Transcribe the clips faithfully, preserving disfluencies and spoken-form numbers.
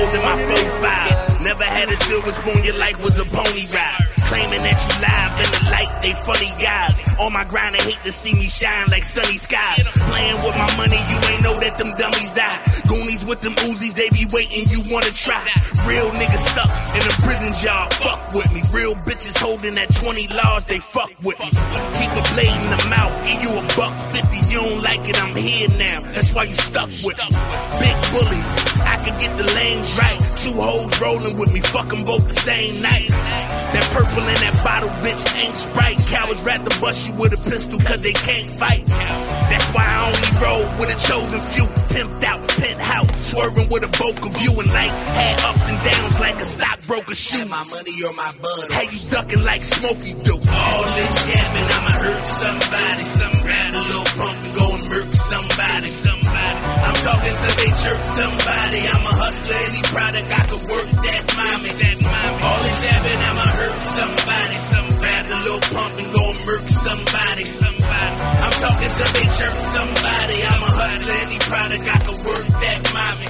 holding my four five. Never had a silver spoon, your life was a pony ride. Claiming that you live in the light, they funny guys. On my grind, they hate to see me shine like sunny skies. Playing with my money, you ain't know that them dummies die. Goonies with them Uzis, they be waiting, you wanna try. Real niggas stuck in a prison jar, fuck with me. Real bitches holding that twenty laws, they fuck with me. Keep a blade in the mouth, give you a buck fifty. You don't like it, I'm here now, that's why you stuck with me. Big bully, I can get the lanes right. Two hoes rolling with me, fuck them both the same night. That purple in that bottle, bitch, ain't Sprite. Cowards rather bust you with a pistol cause they can't fight. That's why I only roll with a chosen few. Pimped out, penthouse, swerving with a Boca view. And like, had ups and downs like a stockbroker shoe. My money or my bud. How you ducking like Smokey do? All this yapping, I'ma hurt somebody. Grab a little pump and go and murk somebody. Somebody. I'm talking so they chirp somebody. I'm a hustler, any product I could work that mommy. That mommy. All this yapping, I'ma hurt somebody. Grab a little pump and go and murk somebody. Somebody. I'm talking so they chirp somebody. I'm a hustler, any product I could work that mommy.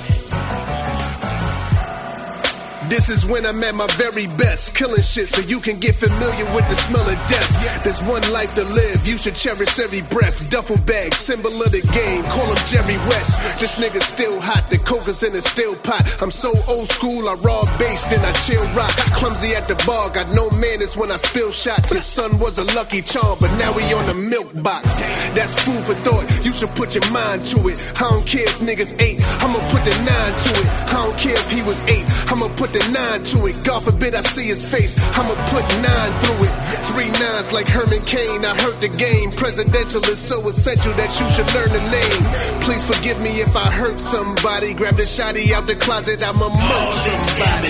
This is when I'm at my very best, killing shit so you can get familiar with the smell of death. Yes. There's one life to live, you should cherish every breath. Duffel bag, symbol of the game, call him Jerry West. This nigga's still hot, the coke is in a steel pot. I'm so old school, I raw bass, then I chill rock. Clumsy at the bar, got no manners when I spill shots. His son was a lucky charm, but now he on the milk box. That's food for thought, you should put your mind to it. I don't care if niggas eight, I'ma put the nine to it. I don't care if he was eight, I'ma put the nine to it. God forbid I see his face, I'ma put nine through it. Three nines like Herman Cain, I hurt the game. Presidential is so essential that you should learn the name. Please forgive me if I hurt somebody. Grab the shotty out the closet, I'ma murk somebody.